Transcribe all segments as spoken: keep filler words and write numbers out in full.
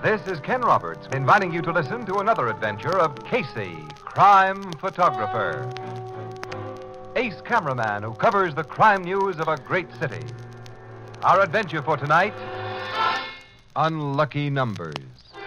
This is Ken Roberts inviting you to listen to another adventure of Casey, crime photographer. Ace cameraman who covers the crime news of a great city. Our adventure for tonight, Unlucky Numbers.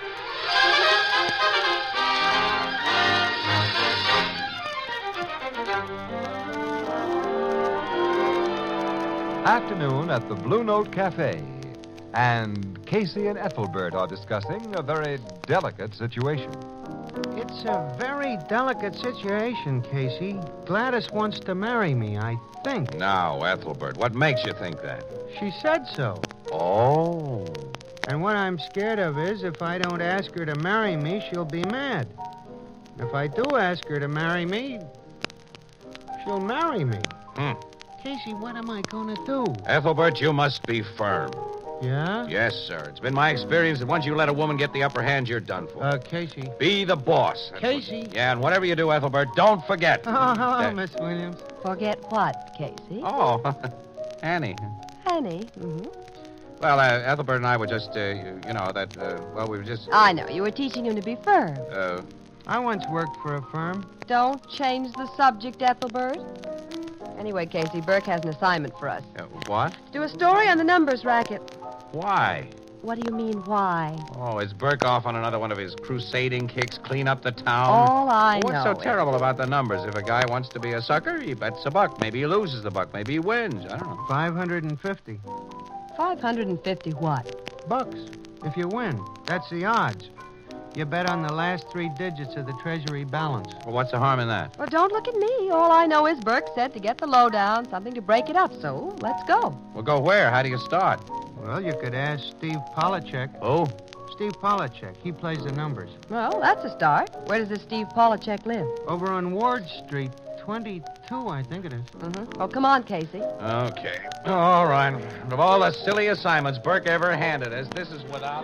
Afternoon at the Blue Note Cafe, and Casey and Ethelbert are discussing a very delicate situation. It's a very delicate situation, Casey. Gladys wants to marry me, I think. Now, Ethelbert, what makes you think that? She said so. Oh. And what I'm scared of is if I don't ask her to marry me, she'll be mad. If I do ask her to marry me, she'll marry me. Hmm. Casey, what am I going to do? Ethelbert, you must be firm. Yeah? Yes, sir. It's been my experience that once you let a woman get the upper hand, you're done for. Uh, Casey. Be the boss. That's Casey. What... Yeah, and whatever you do, Ethelbert, don't forget. Oh, hello, Uh, Miss Williams. Forget what, Casey? Oh, Annie. Annie. Mm-hmm. Well, uh, Ethelbert and I were just, uh, you, you know, that, uh, well, we were just... I know. You were teaching him to be firm. Uh, I once worked for a firm. Don't change the subject, Ethelbert. Anyway, Casey, Burke has an assignment for us. uh, what? Do a story on the numbers racket. Why? What do you mean, why? Oh, is Burke off on another one of his crusading kicks, clean up the town? All I What's know so terrible about the numbers? If a guy wants to be a sucker, he bets a buck. Maybe he loses the buck. Maybe he wins. I don't know. five hundred fifty. five hundred fifty what? Bucks. If you win. That's the odds. You bet on the last three digits of the Treasury balance. Well, what's the harm in that? Well, don't look at me. All I know is Burke said to get the lowdown, something to break it up. So let's go. Well, go where? How do you start? Well, you could ask Steve Polachek. Oh? Steve Polachek. He plays the numbers. Well, that's a start. Where does this Steve Polachek live? Over on Ward Street, twenty-two, I think it is. Mm-hmm. Oh, come on, Casey. Okay. All right. Of all the silly assignments Burke ever handed us, this is without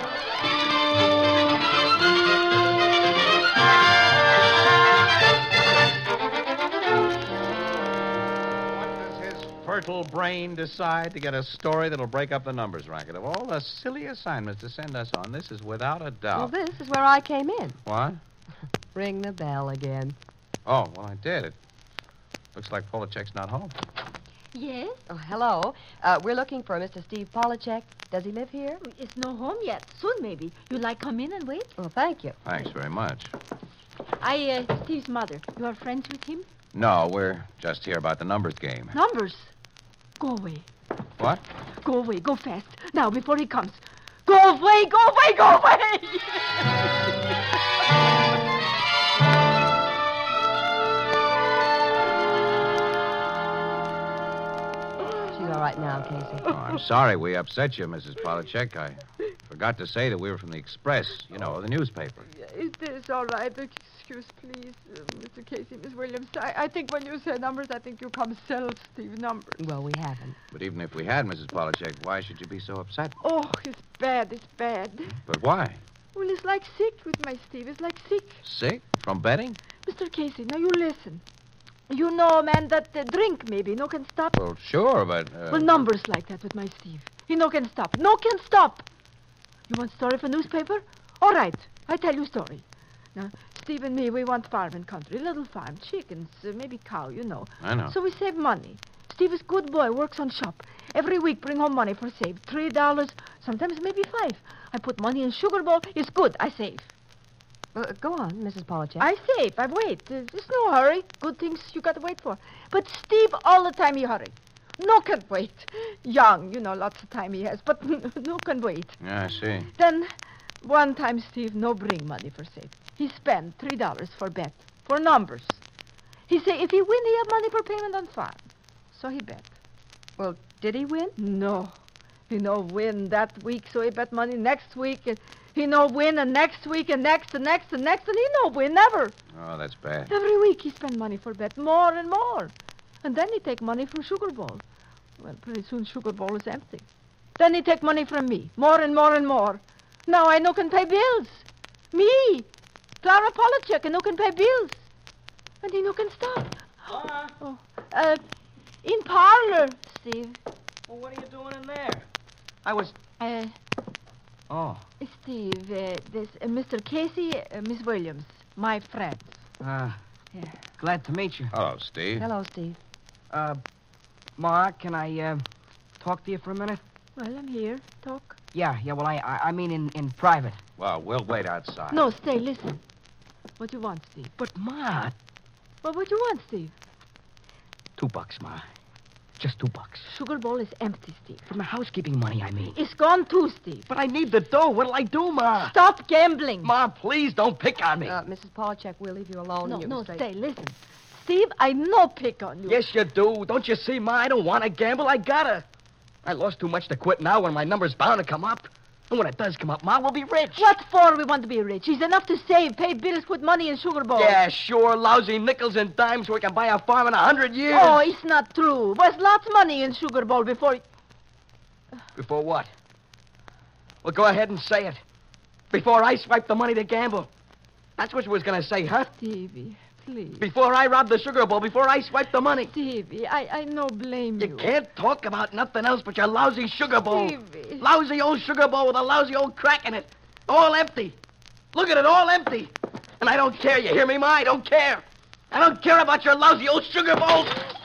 a... Fertile brain decide to get a story that'll break up the numbers racket. Of all the silly assignments to send us on, this is without a Well, doubt. this is where I came in. What? Ring the bell again. Oh, well, I did. It looks like Polachek's not home. Yes? Oh, hello. Uh, we're looking for Mister Steve Polachek. Does he live here? It's no home yet. Soon, maybe. You like come in and wait? Well, thank you. Thanks very much. I, uh, Steve's mother. You are friends with him? No, we're just here about the numbers game. Numbers. Go away. What? Go away. Go fast. Now, before he comes. Go away. Go away. Go away. She's all right now, Casey. Oh, I'm sorry we upset you, Missus Polachek. I forgot to say that we were from the Express, you know, the newspaper. Is this all right? Excuse, please, uh, Mister Casey, Miss Williams. I, I think when you say numbers, I think you come sell Steve numbers. Well, we haven't. But even if we had, Missus Polachek, why should you be so upset? Oh, it's bad. It's bad. But why? Well, it's like sick with my Steve. It's like sick. Sick? From betting? Mister Casey, now you listen. You know a man that uh, drink, maybe. No can stop. Well, sure, but... Uh... Well, numbers like that with my Steve. He no can stop. No can stop. You want story for newspaper? All right. I tell you story. Now, Steve and me, we want farm and country. Little farm. Chickens, uh, maybe cow, you know. I know. So we save money. Steve is good boy, works on shop. Every week bring home money for save. Three dollars, sometimes maybe five. I put money in sugar bowl. It's good. I save. Well, go on, Missus Polachek. I save. I wait. Uh, there's no hurry. Good things you got to wait for. But Steve, all the time he hurry. No can wait. Young, you know, lots of time he has, but no can wait. Yeah, I see. Then, one time Steve no bring money for save. He spend three dollars for bet, for numbers. He say if he win, he have money for payment on farm. So he bet. Well, did he win? No. He no win that week, so he bet money next week, and he no win, and next week, and next, and next, and next, and he no win, never. Oh, that's bad. Every week he spend money for bet, more and more. And then he take money from Sugar Bowl. Well, pretty soon Sugar Bowl is empty. Then he take money from me, more and more and more. Now I no can pay bills. Me, Clara Polachek, and no can pay bills. And he no can stop. Huh? Oh, uh, in parlor, Steve. Well, what are you doing in there? I was... Uh, Oh. Steve, uh, this uh, Mister Casey, uh, Miss Williams, my friends. Uh, Yeah. glad to meet you. Hello, Steve. Hello, Steve. Uh, Ma, can I, uh, talk to you for a minute? Well, I'm here. Talk. Yeah, yeah, well, I, I, I mean in, in private. Well, we'll wait outside. No, stay, listen. What you want, Steve? But, Ma, Well, what you want, Steve? two bucks, Ma. Just two bucks. Sugar Bowl is empty, Steve. From the housekeeping money, I mean. It's gone too, Steve. But I need the dough. What'll I do, Ma? Stop gambling. Ma, please don't pick on me. Uh, Missus Polachek, we'll leave you alone. no, and you no, can stay, listen. Steve, I no pick on you. Yes, you do. Don't you see, Ma? I don't want to gamble. I gotta. I lost too much to quit now when my number's bound to come up. And when it does come up, Ma, we'll be rich. What for we want to be rich? It's enough to save, pay bills, put money in Sugar Bowl. Yeah, sure. Lousy nickels and dimes so we can buy a farm in a hundred years. Oh, it's not true. There's lots of money in Sugar Bowl before... Before what? Well, go ahead and say it. Before I swipe the money to gamble. That's what you was going to say, huh? Stevie, please. Before I rob the Sugar Bowl, before I swipe the money. Stevie, I, I no blame you. You can't talk about nothing else but your lousy Sugar Bowl. Stevie. Lousy old Sugar Bowl with a lousy old crack in it. All empty. Look at it, all empty. And I don't care, you hear me, Ma? I don't care. I don't care about your lousy old Sugar Bowl.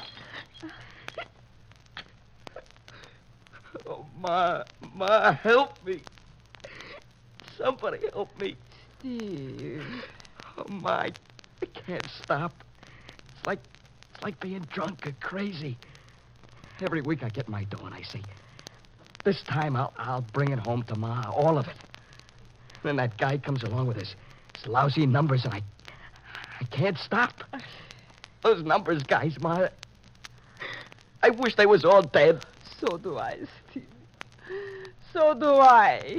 Oh, Ma, Ma, help me. Somebody help me. Steve. Oh, Ma, I, I can't stop. It's like, it's like being drunk or crazy. Every week I get my dough and I say, this time I'll, I'll bring it home to Ma, all of it. Then that guy comes along with his, his lousy numbers and I, I can't stop. Those numbers guys, Ma, I wish they was all dead. So do I, Steve. So do I.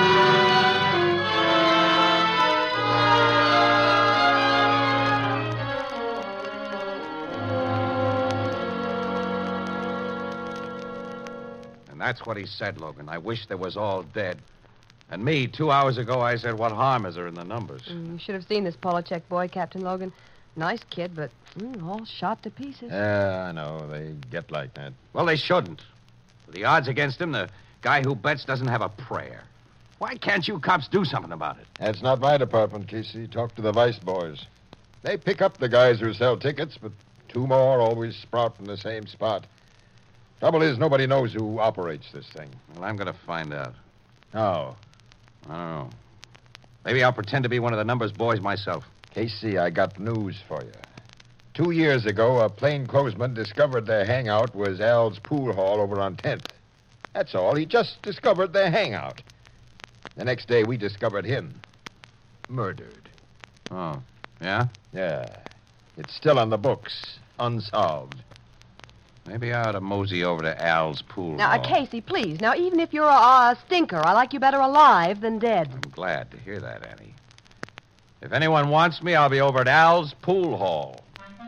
And that's what he said, Logan. I wish they was all dead. And me, two hours ago, I said, what harm is there in the numbers? Mm, you should have seen this Polachek boy, Captain Logan. Nice kid, but mm, all shot to pieces. Yeah, I know. They get like that. Well, they shouldn't. With the odds against him, the guy who bets doesn't have a prayer. Why can't you cops do something about it? That's not my department, Casey. Talk to the vice boys. They pick up the guys who sell tickets, but two more always sprout from the same spot. Trouble is, nobody knows who operates this thing. Well, I'm going to find out. How? I don't know. Maybe I'll pretend to be one of the numbers boys myself. Casey, I got news for you. Two years ago, a plainclothesman discovered their hangout was Al's pool hall over on tenth. That's all. He just discovered their hangout. The next day, we discovered him. Murdered. Oh, yeah? Yeah. It's still on the books. Unsolved. Maybe I ought to mosey over to Al's pool Now, uh, hall. Casey, please. Now, even if you're a, a stinker, I like you better alive than dead. I'm glad to hear that, Annie. If anyone wants me, I'll be over at Al's pool hall.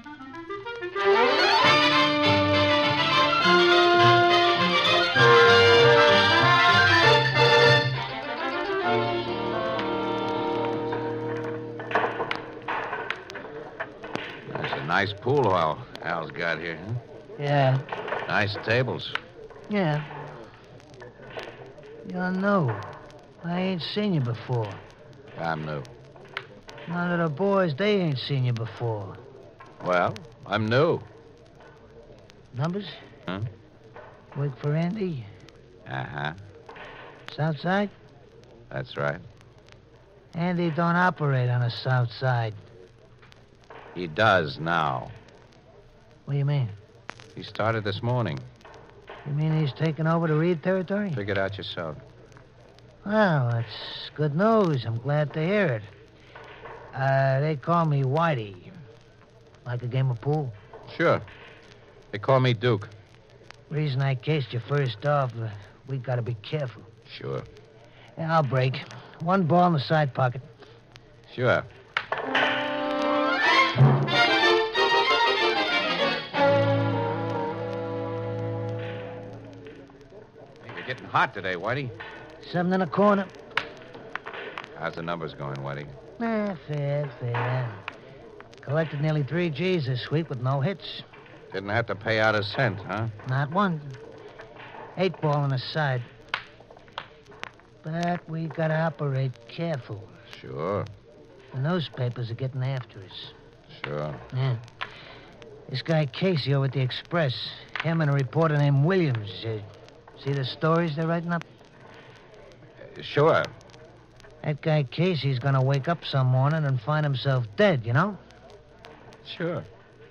That's a nice pool hall Al's got here, huh? Yeah, Nice tables. yeah. You're new. I ain't seen you before. I'm new. None of the boys, they ain't seen you before. Well, I'm new. Numbers? Huh? Work for Andy? Uh-huh. South Side? That's right. Andy don't operate on the South Side. He does now. What do you mean? He started this morning. You mean he's taking over the Reed territory? Figure it out yourself. Well, that's good news. I'm glad to hear it. Uh, they call me Whitey. Like a game of pool. Sure. They call me Duke. Reason I cased you first off, uh, we gotta be careful. Sure. Yeah, I'll break. One ball in the side pocket. Sure. You're getting hot today, Whitey. Seven in a corner. How's the numbers going, Whitey? Eh, fair, fair. Collected nearly three G's this week with no hits. Didn't have to pay out a cent, huh? Not one. Eight ball on the side. But we gotta operate careful. Sure, The newspapers are getting after us. sure. Yeah. This guy Casey over at the Express, him and a reporter named Williams. Uh, see the stories they're writing up? Uh, Sure. That guy Casey's gonna wake up some morning and find himself dead, you know? Sure.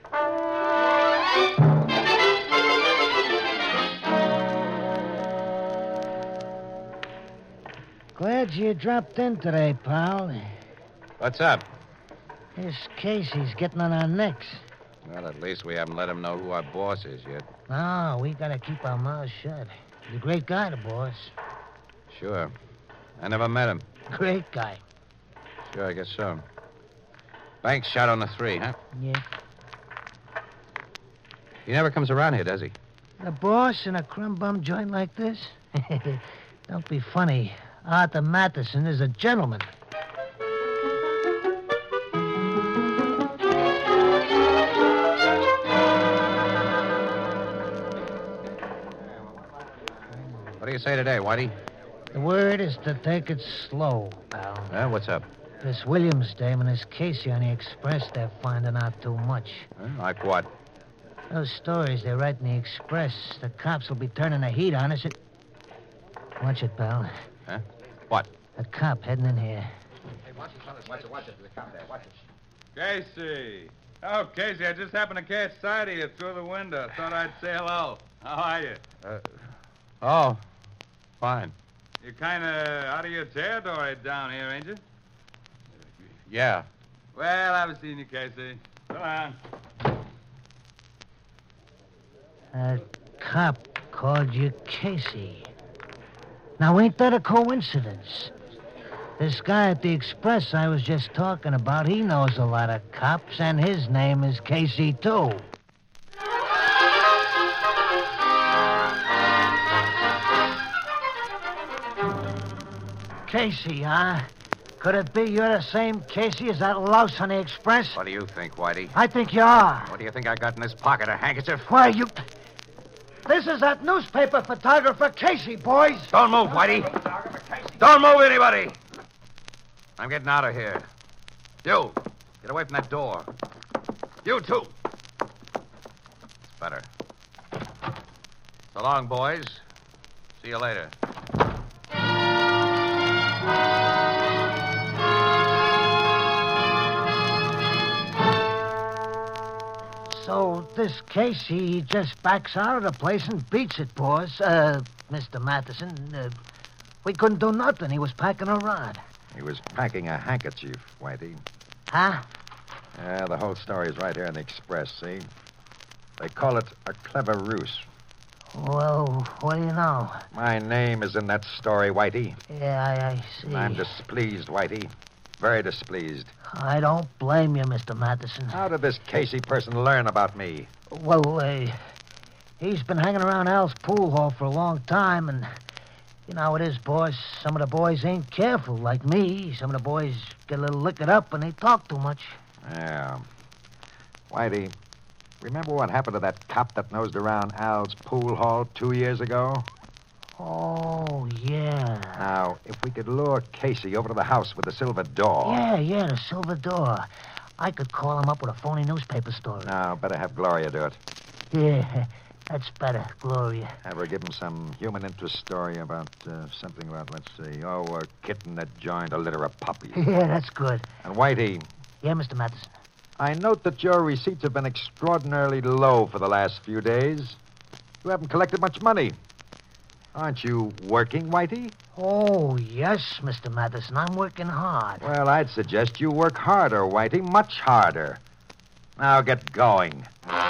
Glad you dropped in today, pal. What's up? This Casey's getting on our necks. Well, at least we haven't let him know who our boss is yet. No, we gotta keep our mouths shut. He's a great guy, the boss. Sure. I never met him. Great guy. Sure, I guess so. Bank shot on the three, huh? Yeah. He never comes around here, does he? The boss in a crumb bum joint like this? Don't be funny. Arthur Matheson is a gentleman. What do you say today, Whitey? The word is to take it slow, pal. Huh? What's up? This Williams dame and this Casey on the Express, they're finding out too much. Huh? Like what? Those stories they write in the Express, the cops will be turning the heat on us. It... Watch it, pal. Huh? What? A cop heading in here. Hey, watch it, fellas. Watch it, watch it. The cop there. Watch it. Casey. Oh, Casey, I just happened to catch sight of you through the window. Thought I'd say hello. How are you? Uh, oh, fine. You're kind of out of your territory down here, ain't you? Yeah. Well, I haven't seen you, Casey. Go on. A cop called you Casey. Now, ain't that a coincidence? This guy at the Express I was just talking about, he knows a lot of cops, and his name is Casey, too. Casey, huh? Could it be you're the same Casey as that louse on the Express? What do you think, Whitey? I think you are. What do you think I got in this pocket? A handkerchief? Why, you... This is that newspaper photographer Casey, boys. Don't move, Whitey. Don't move, anybody. I'm getting out of here. You, get away from that door. You, too. It's better. So long, boys. See you later. So this Casey, he just backs out of the place and beats it, boss. Uh, Mister Matheson, uh, we couldn't do nothing. He was packing a rod. He was packing a handkerchief, Whitey. Huh? Yeah, the whole story is right here in the Express, see? They call it a clever ruse. Well, what do you know? My name is in that story, Whitey. Yeah, I, I see. I'm displeased, Whitey. Very displeased. I don't blame you, Mister Matheson. How did this Casey person learn about me? Well, uh, he's been hanging around Al's pool hall for a long time, and you know how it is, boss. Some of the boys ain't careful, like me. Some of the boys get a little liquored up and they talk too much. Yeah. Whitey, remember what happened to that cop that nosed around Al's pool hall two years ago? Oh, yeah. Now, if we could lure Casey over to the house with the silver door. Yeah, yeah, the silver door. I could call him up with a phony newspaper story. Now, better have Gloria do it. Yeah, that's better, Gloria. Have her give him some human interest story about uh, something about, let's see, oh, a kitten that joined a litter of puppies. Yeah, that's good. And Whitey, Yeah, Mister Matheson. I note that your receipts have been extraordinarily low for the last few days. You haven't collected much money. Aren't you working, Whitey? Oh, yes, Mister Matheson. I'm working hard. Well, I'd suggest you work harder, Whitey, much harder. Now get going.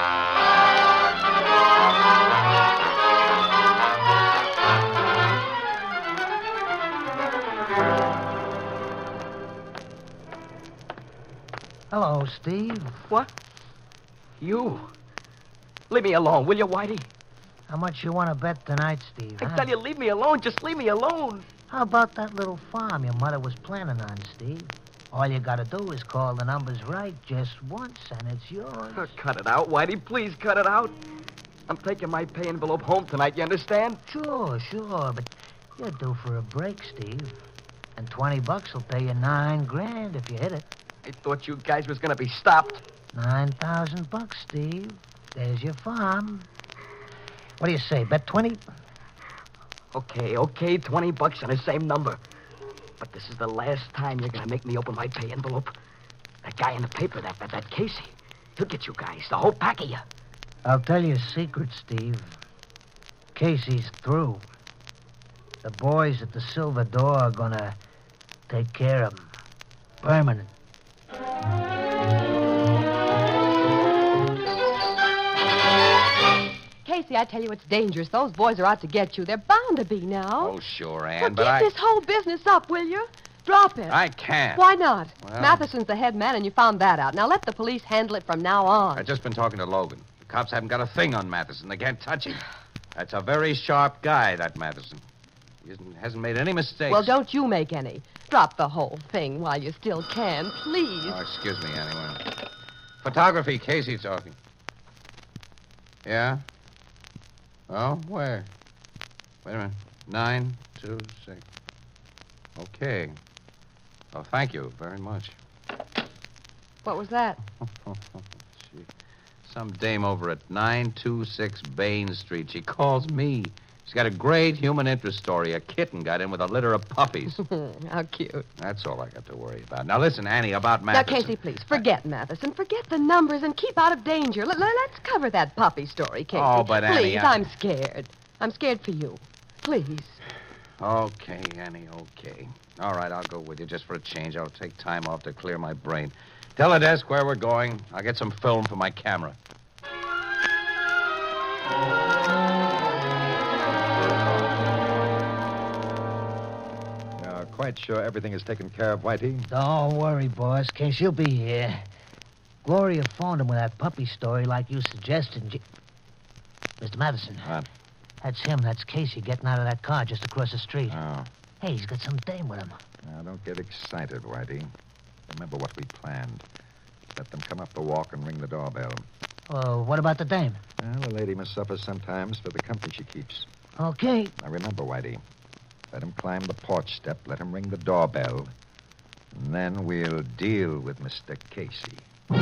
Hello, Steve. What? You? Leave me alone, will you, Whitey? How much you want to bet tonight, Steve? I huh? tell you, leave me alone. Just leave me alone. How about that little farm your mother was planning on, Steve? All you gotta do is call the numbers right just once, and it's yours. Oh, cut it out, Whitey. Please cut it out. I'm taking my pay envelope home tonight, you understand? Sure, sure, but You're due for a break, Steve. And twenty bucks will pay you nine grand if you hit it. I thought you guys was going to be stopped. Nine thousand bucks, Steve. There's your farm. What do you say, bet twenty? Okay, okay, twenty bucks on the same number. But this is the last time you're going to make me open my pay envelope. That guy in the paper, that, that, that Casey, he'll get you guys, the whole pack of you. I'll tell you a secret, Steve. Casey's through. The boys at the Silver Door are gonna take care of him. Permanent. Casey, I tell you, it's dangerous. Those boys are out to get you. They're bound to be now. Oh, sure, Ann, Well, but give I... this whole business up, will you? Drop it. I can't. Why not? Well- Matheson's the head man, and you found that out. Now let the police handle it from now on. I've just been talking to Logan. The cops haven't got a thing on Matheson. They can't touch him. That's a very sharp guy, that Matheson. He isn't, hasn't made any mistakes. Well, don't you make any. Drop the whole thing while you still can, please. Oh, excuse me, anyway. Photography, Casey talking. Yeah? Oh, where? Wait a minute. Nine, two, six. Okay. Oh, thank you very much. What was that? She, some dame over at nine two six Bain Street. She calls me. She's got a great human interest story. A kitten got in with a litter of puppies. How cute. That's all I got to worry about. Now, listen, Annie, about Now, Matheson. Casey, please, forget Matheson. Forget the numbers and keep out of danger. Let, let, let's cover that puppy story, Casey. Oh, but, Annie, Please, I- I'm scared. I'm scared for you. Please. Okay, Annie, okay. All right, I'll go with you just for a change. I'll take time off to clear my brain. Tell the desk where we're going. I'll get some film for my camera. You're quite sure everything is taken care of, Whitey? Don't worry, boss. Casey will be here. Gloria phoned him with that puppy story like you suggested. and J- Mister Matheson. What? That's him. That's Casey getting out of that car just across the street. Oh. Hey, he's got some dame with him. Now, don't get excited, Whitey. Remember what we planned. Let them come up the walk and ring the doorbell. Oh, what about the dame? Well, a lady must suffer sometimes for the company she keeps. Okay. Now, remember, Whitey, let him climb the porch step, let him ring the doorbell, and then we'll deal with Mister Casey.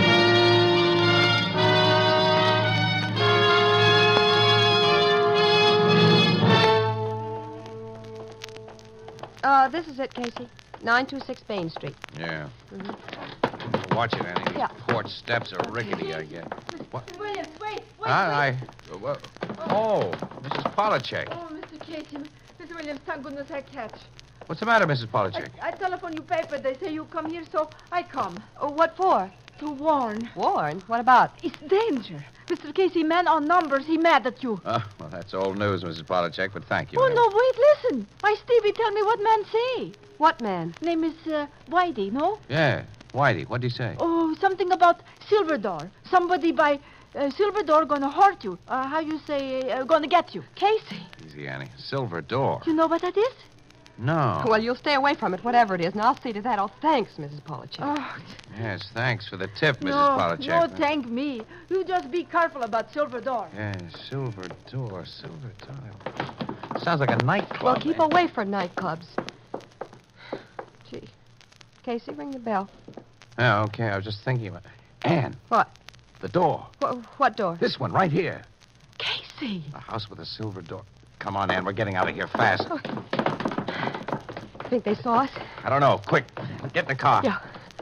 Uh, this is it, Casey. nine two six Bain Street. Yeah. Watch it, Annie. These Yeah. porch steps are rickety, I guess. What? Williams, wait, wait, I, wait. I, well, oh, Missus Polachek. Oh, Mister Casey, Mister Williams, thank goodness I catch. What's the matter, Missus I, Polachek? I telephone you paper. They say you come here, so I come. Oh, what for? To warn. Warn? What about? It's danger. Mister Casey, man on numbers, he mad at you. Oh, well, that's old news, Missus Polachek, but thank you. Oh, anyway. no, wait, listen. My Stevie tell me what man say. What man? Name is uh, Whitey, no? Yeah. Whitey, what'd he say? Oh, something about Silver Door. Somebody by uh, Silver Door gonna hurt you. Uh, how you say, uh, gonna get you. Casey. Easy, Annie. Silver door. You know what that is? No. Well, you'll stay away from it, whatever it is, and I'll see to that. Oh, thanks, Missus Polachek. Oh, Yes, thanks for the tip, Missus no, Polachek. no, thank me. You just be careful about Silver Door. Yes, silver door, silver door. Sounds like a nightclub. Well, keep eh? away from nightclubs. Gee. Casey, ring the bell. Yeah, okay. I was just thinking about Anne, What? the door. What, what door? This one right here. Casey. A house with a silver door. Come on, Anne. We're getting out of here fast. Think they saw us? I don't know. Quick. Get in the car. Yeah.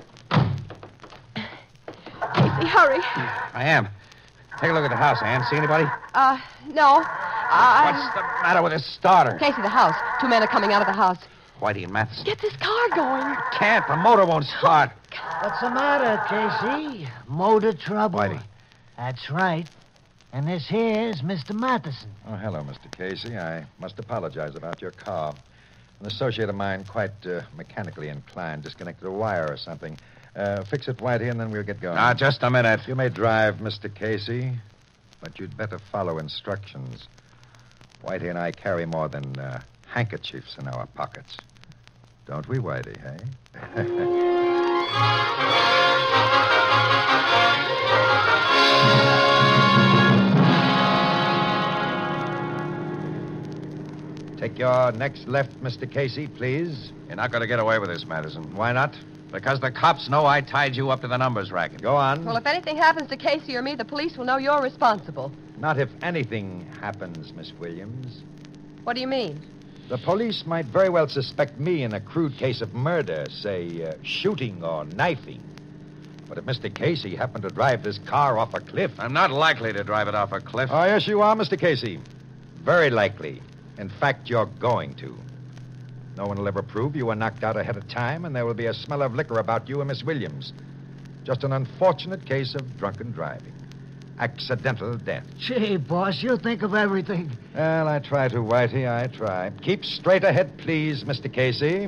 Casey, hurry. I am. Take a look at the house, Anne. See anybody? Uh, no. Uh, What's the matter with this starter? Casey, the house. Two men are coming out of the house. Whitey and Matheson. Get this car going. Can't. The motor won't start. What's the matter, Casey? Motor trouble. Whitey. That's right. And this here's Mister Matheson. Oh, hello, Mister Casey. I must apologize about your car. An associate of mine, quite uh, mechanically inclined, disconnected a wire or something. Uh, fix it, Whitey, and then we'll get going. Now, just a minute. You may drive, Mister Casey, but you'd better follow instructions. Whitey and I carry more than uh, handkerchiefs in our pockets. Don't we, Whitey, hey? Take Make your next left, Mister Casey, please. You're not going to get away with this, Madison. Why not? Because the cops know I tied you up to the numbers racket. Go on. Well, if anything happens to Casey or me, the police will know you're responsible. Not if anything happens, Miss Williams. What do you mean? The police might very well suspect me in a crude case of murder, say, uh, shooting or knifing. But if Mister Casey happened to drive this car off a cliff... I'm not likely to drive it off a cliff. Oh, yes, you are, Mister Casey. Very likely. In fact, you're going to. No one will ever prove you were knocked out ahead of time, and there will be a smell of liquor about you and Miss Williams. Just an unfortunate case of drunken driving. Accidental death. Gee, boss, you think of everything. Well, I try to, Whitey, I try. Keep straight ahead, please, Mister Casey.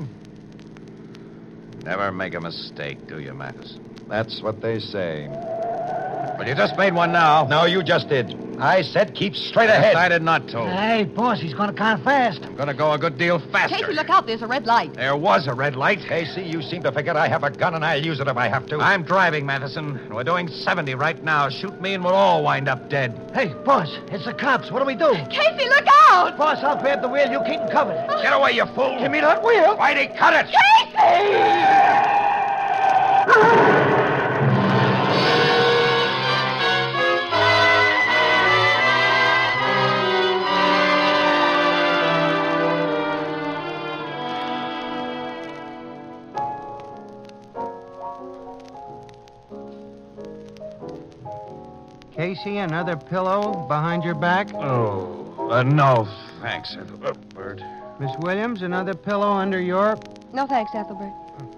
Never make a mistake, do you, Madison? That's what they say. But you just made one now. No, you just did. I said keep straight I ahead. decided not to. Hey, boss, he's going to kind of fast. I'm going to go a good deal faster. Casey, look out. There's a red light. There was a red light. Casey, you seem to forget I have a gun, and I'll use it if I have to. I'm driving, Matheson. We're doing seventy right now. Shoot me and we'll all wind up dead. Hey, boss, it's the cops. What do we do? Casey, look out! Boss, I'll grab the wheel. You keep him covered. Get away, you fool. Give me that wheel. Whitey, cut it. Casey, another pillow behind your back? Oh, uh, no. Thanks, Ethelbert. Miss Williams, another pillow under your... No thanks, Ethelbert.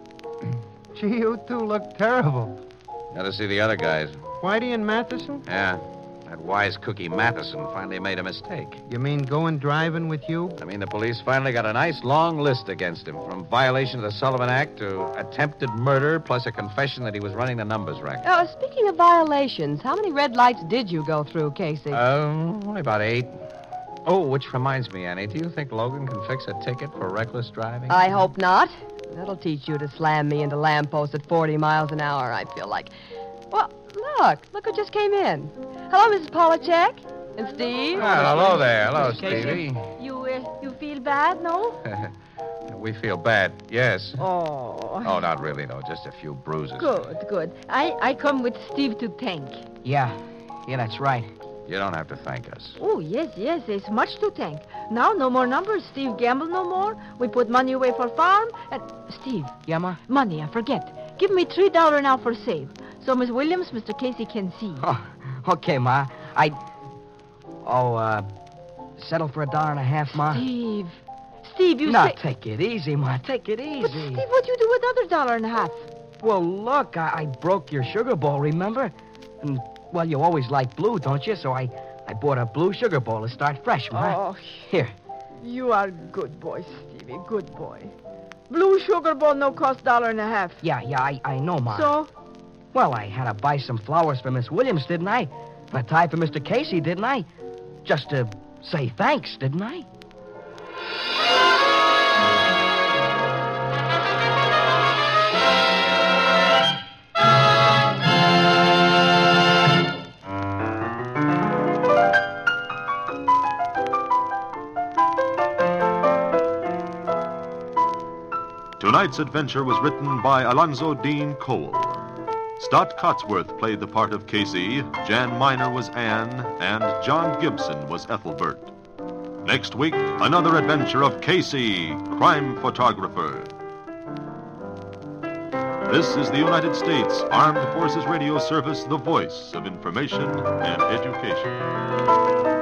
Gee, you two look terrible. Got to see the other guys. Whitey and Matheson? Yeah. That wise cookie Matheson finally made a mistake. You mean going driving with you? I mean, the police finally got a nice long list against him, from violation of the Sullivan Act to attempted murder, plus a confession that he was running the numbers racket. Oh, speaking of violations, how many red lights did you go through, Casey? Um, only about eight. Oh, which reminds me, Annie, do you think Logan can fix a ticket for reckless driving? I hope not. That'll teach you to slam me into lampposts at forty miles an hour, I feel like. Well, look. Look who just came in. Hello, Missus Polachek. And Steve. Well, hello there. Hello, Casey. Stevie. You, uh, you feel bad, no? We feel bad, yes. Oh. Oh, not really, though. Just a few bruises. Good, good. I, I come with Steve to thank. Yeah. Yeah, that's right. You don't have to thank us. Oh, yes, yes, there's much to thank. Now, no more numbers. Steve gamble no more. We put money away for farm. And, Steve. Yeah, Ma? Money, I forget. Give me three dollars now for save. So Miss Williams, Mister Casey can see. Oh, okay, Ma. I... Oh, uh... settle for a dollar and a half, Ma? Steve. Steve, you Now, say... take it easy, Ma. Take it easy. But, Steve, what do you do with another dollar and a half? Well, look, I, I broke your sugar bowl, remember? And, well, you always like blue, don't you? So I, I bought a blue sugar bowl to start fresh, Ma. Oh, Here. you are good boy, Stevie, good boy. Blue sugar bowl no cost dollar and a half. Yeah, yeah, I, I know, Ma. So? Well, I had to buy some flowers for Miss Williams, didn't I? And a tie for Mister Casey, didn't I? Just to say thanks, didn't I? Tonight's adventure was written by Alonzo Dean Cole. Stott Cotsworth played the part of Casey, Jan Miner was Anne, and John Gibson was Ethelbert. Next week, another adventure of Casey, crime photographer. This is the United States Armed Forces Radio Service, the voice of information and education.